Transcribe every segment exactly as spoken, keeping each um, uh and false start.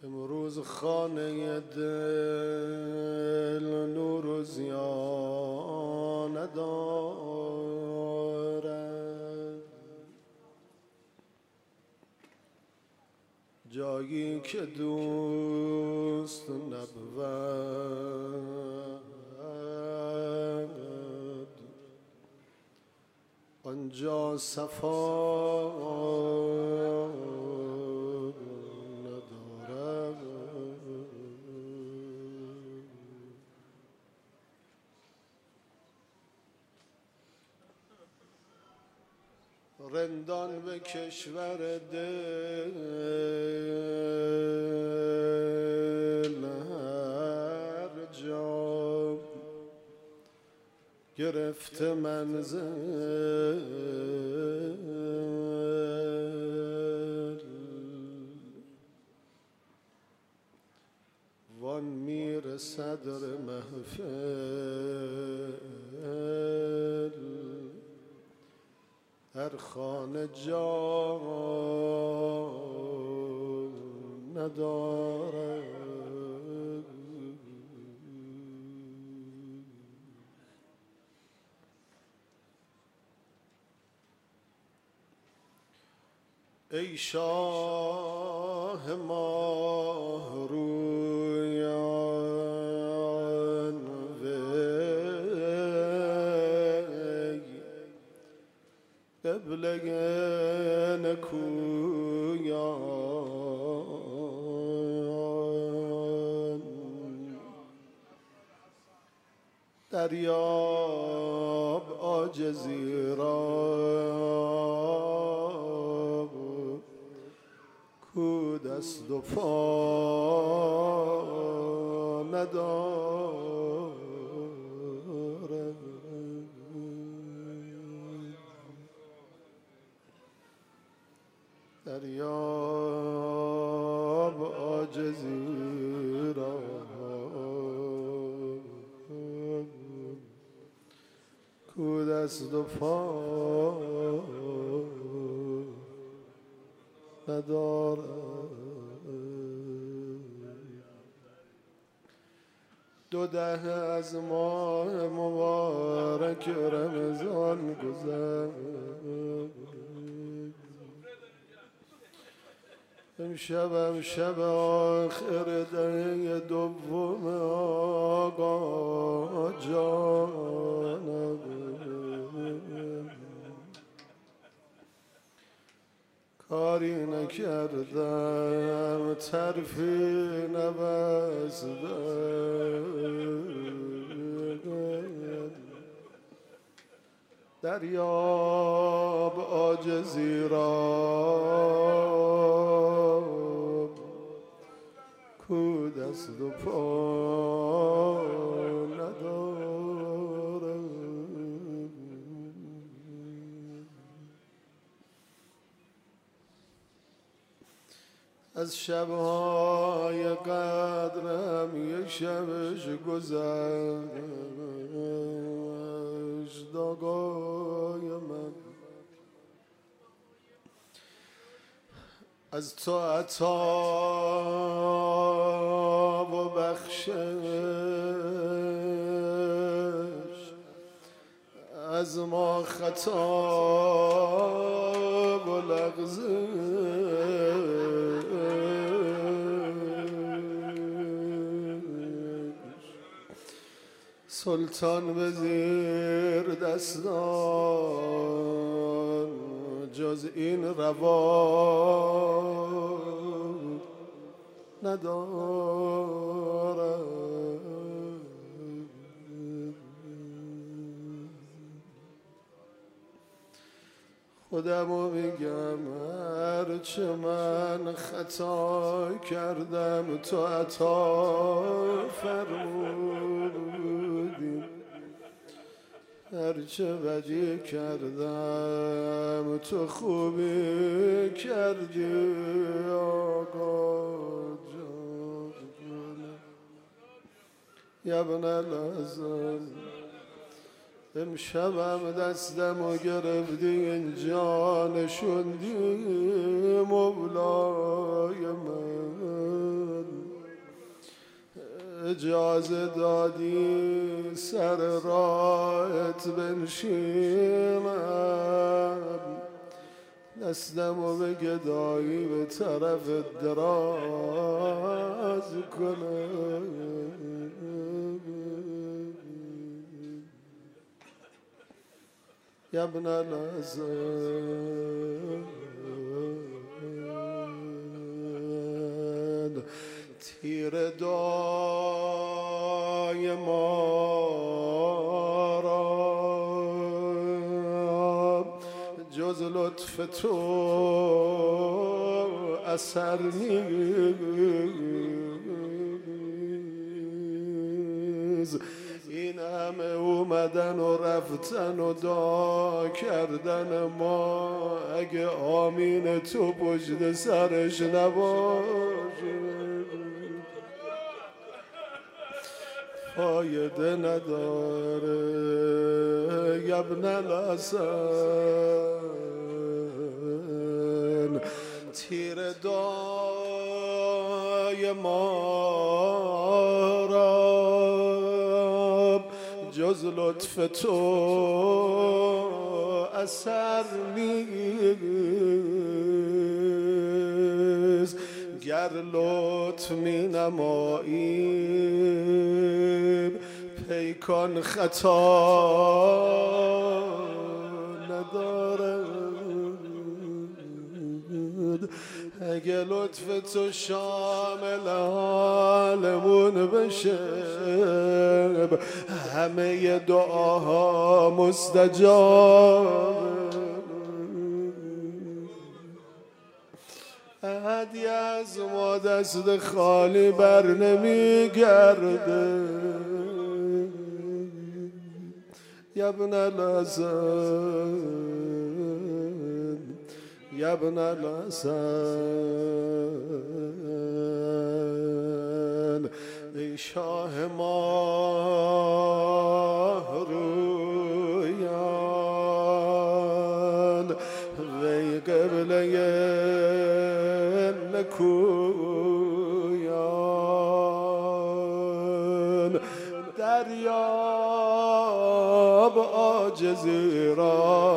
امروز خانه دل نور و ضیا ندارد، جایی که دوست نبود آنجا صفا رندان به کشور دل هر جا گرفته منزل، وان میر صدر محفل هر خانه جا ندارد. ای شاه ماه رویان وی قبله نکویان، دریاب عاجزی را کو دست و پا ندارد. دریاب عاجزی را کو دست و پا ندارد. دو ده از ماه مبارک رمضان گذشت، امشبم شب آخر دهه دوم آقا جانم، کاری نکردم طرفی نبستم، دریاب عاجزی را کو دست و پا ندارد. از شبهای قدرم یک شبش گذشت آقای من، از تو عطا و بخشش، از ما خطا و لغزش، سلطان به زیر دستان جز این روا ندارد. خودمو میگم هرچه من خطا کردم تو عطا فرمودی، هرچه بدی کردم تو خوبی کردی آقا جان. یبن الحسن امشبم دستمو گرفتی اینجا نشوندی مولای من، اجازه دادی سر راهت بنشینم، دستمو به گدایی به طرف دراز کنم. یا ابن الحسن، تیر دای ما را جز لطف تو اثر نیست. این همه اومدن و رفتن و دعا کردن ما، اگه آمین تو پشت سرش نباشه فایده نداره. یا ابن الحسن، تیر دای ما را جز لطف تو اثر نیست. گر لطف می نمایی پیکان خطا ندارد. اگه لطف تو شامل حالمون بشه همه دعاها مستجاب. احدی از ما دست خالی بر نمیگرده. یا ابن الحسن، یا ابن الحسن، ای شاه ماه رویان وی قبله نکویان، دریاب عاجزی را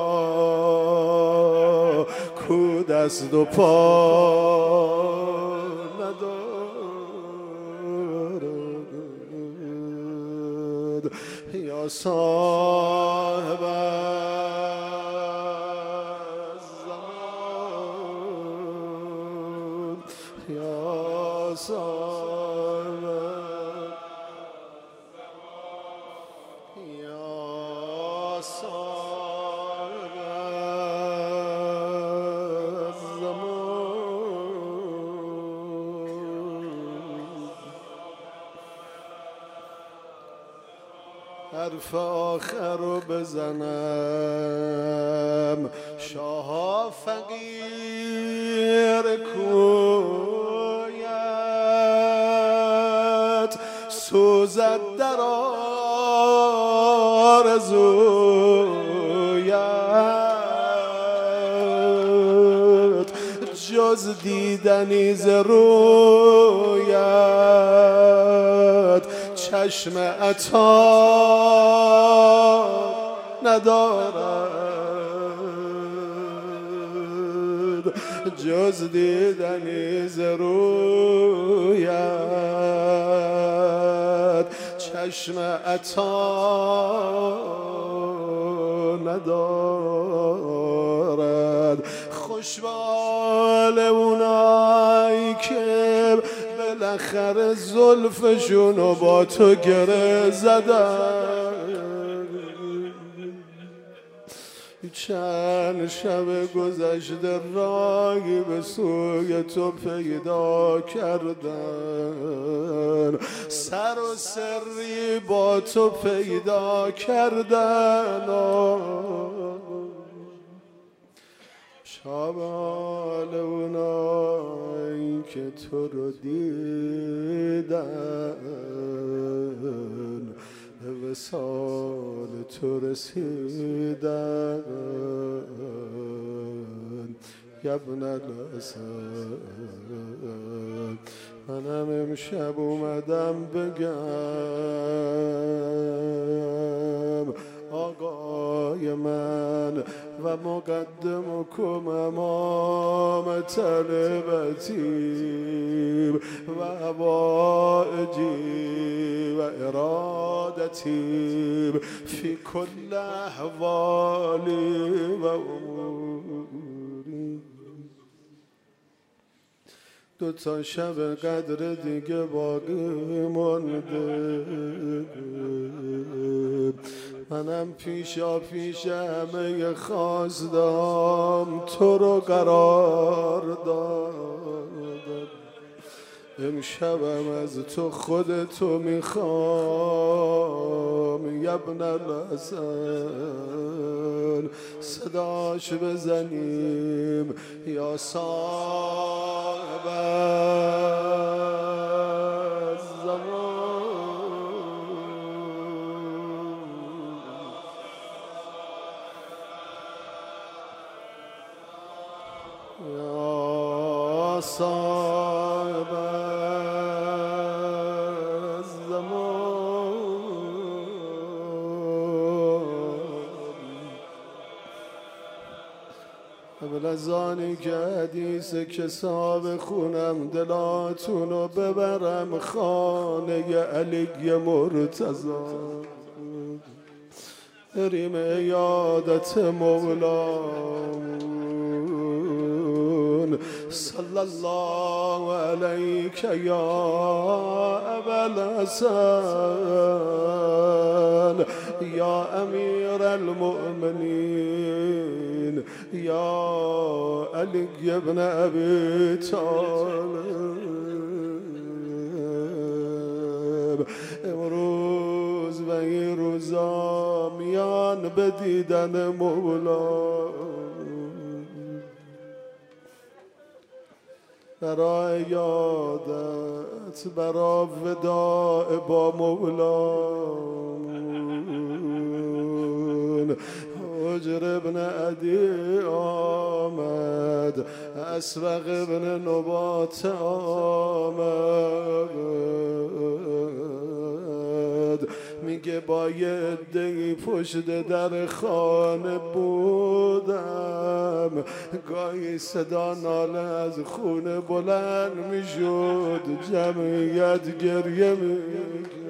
کو دست و پا ندارد. یا صاحب الزمان، یا صاحب یا صاحب حرف آخر رو بزنم. شاه فقیر کویت سوزد در آرزویت، جز دیدنی ز رویت چشم عطا ندارد. جز دیدنی ز رویت چشم عطا ندارد. خوشبال اونایی که بالاخره زلفشونو با تو گره زدن. چند شب گذشته راهی به سوی تو پیدا کردن، سر و سری با تو پیدا کردن. شامل اونایی که تو رو دیدن به وصال تو رسیدن. یا ابن الحسن، منم امشب اومدم بگم آقای من و مقدمکم امام طلبتی و حوائجی و ارادتی فی کل احوالی و اموری. دو تا شب قدر دیگه باقی مونده، منم پیشا پیش همه خواستم تو رو قرار دادم. امشبم از تو خودتو میخوام یبن الحسن، صداش بزنیم یا صاحب الزمان، یا صاحب قبل از آنی که حدیث کساب خونم دلاتونو ببرم خانه علی مرتضی، بریم عیادت مولامون صلی الله علیک یا ابوالحسن یا امیر المؤمنین یا علی ابن ابی طالب. امروز و این روزا میان به دیدن مولا، برای یادت برای وداع با مولان. حجر ابن عدی آمد، اسبق ابن نبات آمد، میگه با یه عده‌ای پشت در خانه بودم، گاهی صدا ناله از خونه بلند میشد، جمعیت گریه میکرد.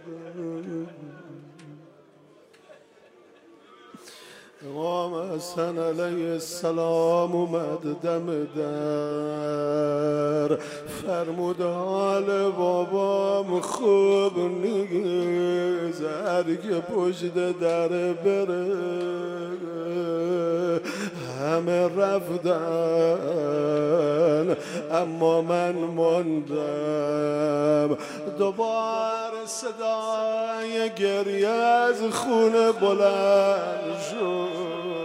امام حسن علیه السلام اومد دم در، فرمود حال بابام خوب نیست، هرگه پشت در بره همه رفتن اما من موندم. دوباره صدای گریه از خونه بلند شد،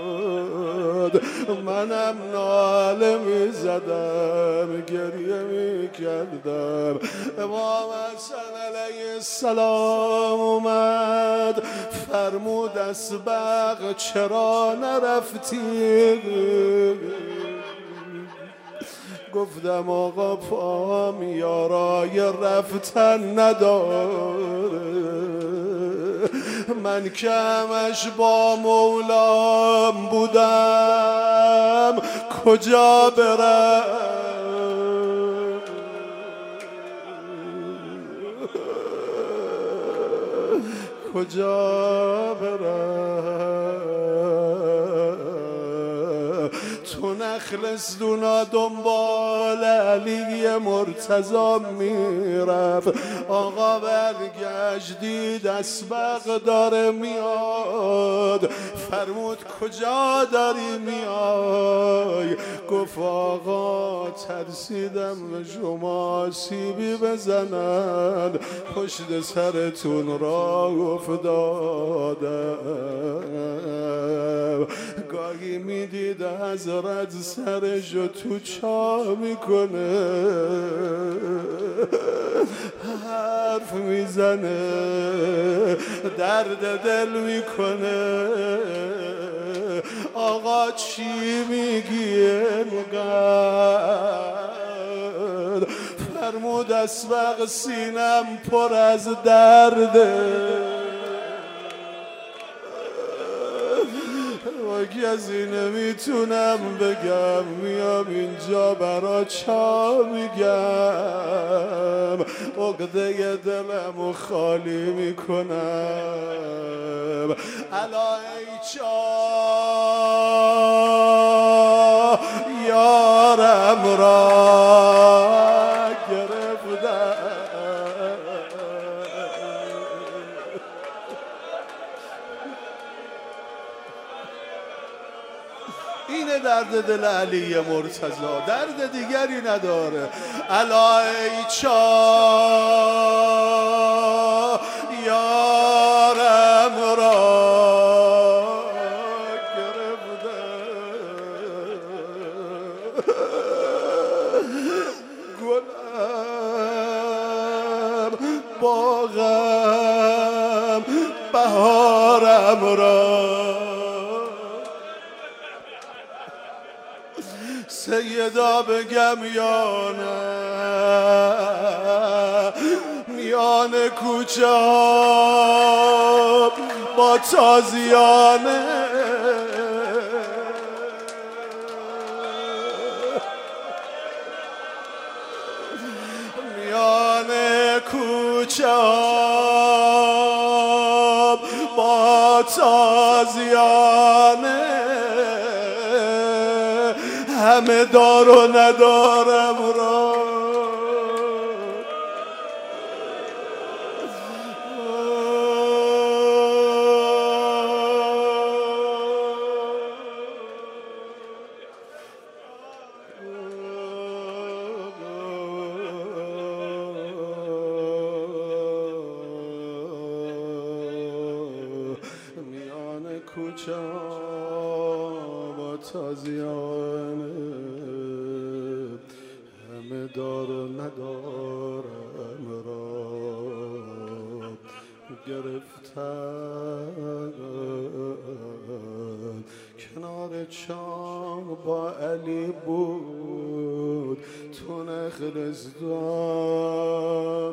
منم ناله می زدم گریه می کردم. امام حسن علیه السلام اومد، فرمود اسبق چرا نرفتی؟ گفتم آقا پام یارای رفتن نداره، من که همش با مولام بودم کجا برم؟ کجا برم؟ تو نخلصدونا دنبال علی مرتضی میرفت، آقا برگشت دید اسبق داره میاد، فرمود کجا داری میای؟ گفت آقا ترسیدم به شما سیبی بزنن، پشت سرتون را افتادم. گاهی میدید حضرت سرشو تو چا میکنه، حرف میزنه، درد دل میکنه. آقا چی میگی انقدر؟ فرمود اسبق سینم پر از درده واگی از این نمیتونم بگم میام اینجا برا چا میگم عقده دلمو خالی میکنم الا ای چا یارم را گرفتم اینه درد دل علی مرتضی درد دیگری نداره الا ای چا یارم را باغم بهارم را سیدا بگم یا نه میان کوچه ها با تازیانه میان کوچه ها با تازیانه همه دار و ندارم را میان کوچه با تازیانه همه دار و ندارم را گرفتم کنار چاه با علی بود تو نخلستان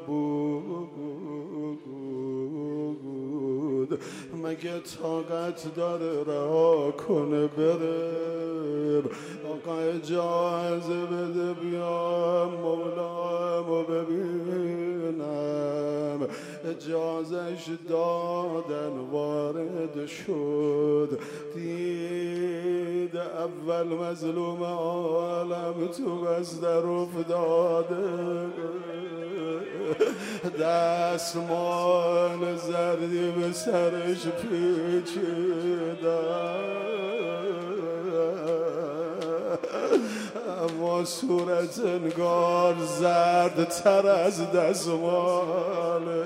بود مگه طاقت داره رها کنه بره آقا اجازه بده بیام مولامو ببینم اجازهش دادن وارد شد دید اول مظلوم عالم تو بستر افتاده دستمال زردی به سرش پیچیدن اما صورت انگار زرد تر از دستماله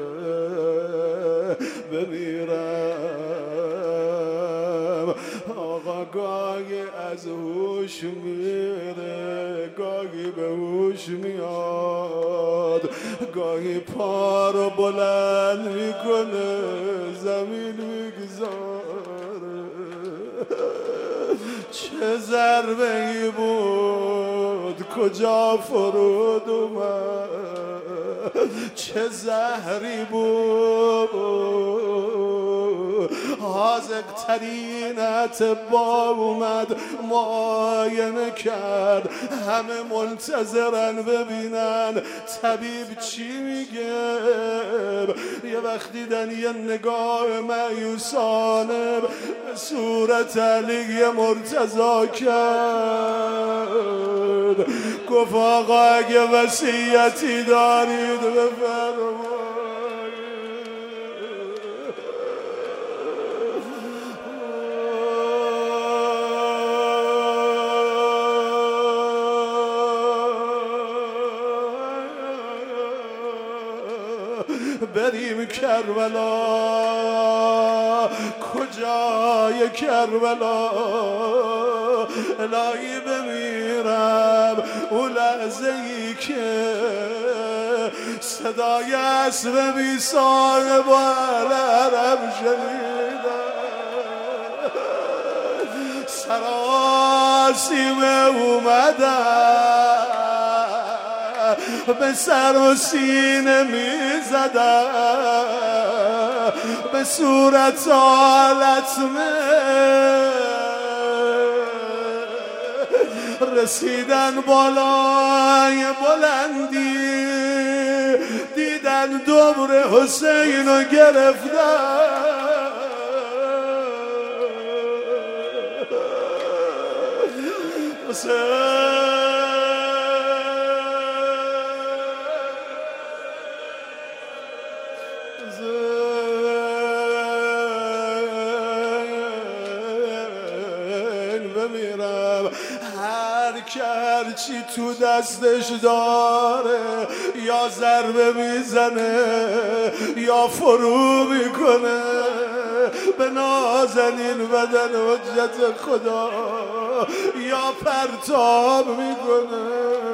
بمیرم آقا گاهی از هوش میره گاهی به هوش میاد گاهی پا رو بلند میکنه زمین میگذاره چه ضربه ای بود کجا فرود اومد چه زهری بود حاذق ترین اتباع اومد معاینه کرد همه منتظرن ببینن طبیب چی میگه یه وقت دیدن یه نگاه مایوسانه به صورت علی مرتضی کرد گفت آقا اگه وصیتی دارید بفرمایید بریم کربلا کجای کربلا الهی بمیرم اون لحظه ای که صدای اسب بی صاحب و علم شنیدم سراسیمه اومدم به سر و سینه می زدم به صورت حالت رسیدن بالای بلندی دیدن دبر حسین رو گرفتن حسین بمیرم هر کرچی تو دستش داره یا ضربه میزنه یا فرو میکنه به نازنین بدن حجت خدا یا پرتاب میکنه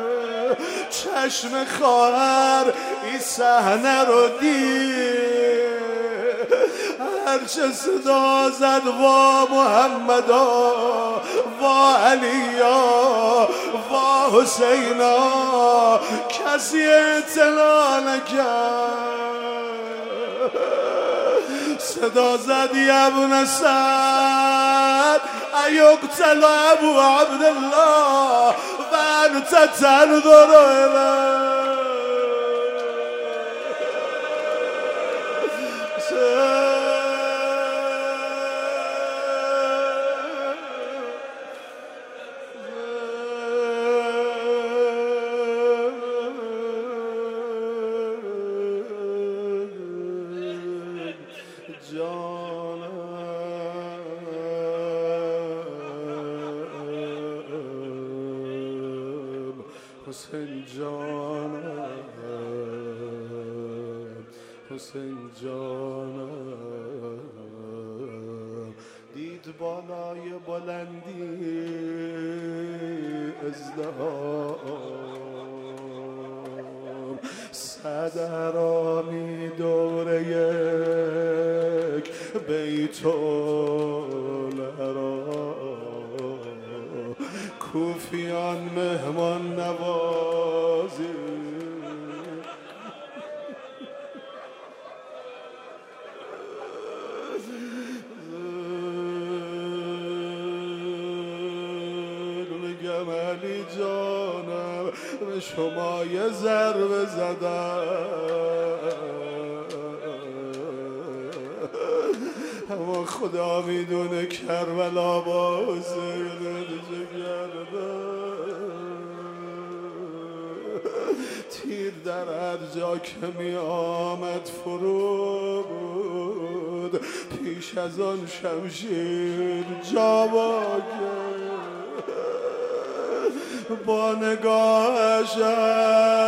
چشم خواهر این صحنه رو دید هرچه صدا زد وا محمدا وا علیا وا حسینا کسی اطلاع نکرد صدا زد ابن سعد ایقتل ابو عبدالله و انت تنظر الیه حسین جانم حسین جانم دید بالای بلندی ازدهام صد ارامی دور یک بیت الحرام کوفیان مهمان نوازی میگم علی جانم به شما یه ضربه زدم اما خدا میدونه کربلا با حسین چه تیر در هر جا که می آمد فرو بود پیش از آن شمشیر جا باگه. با نگاهش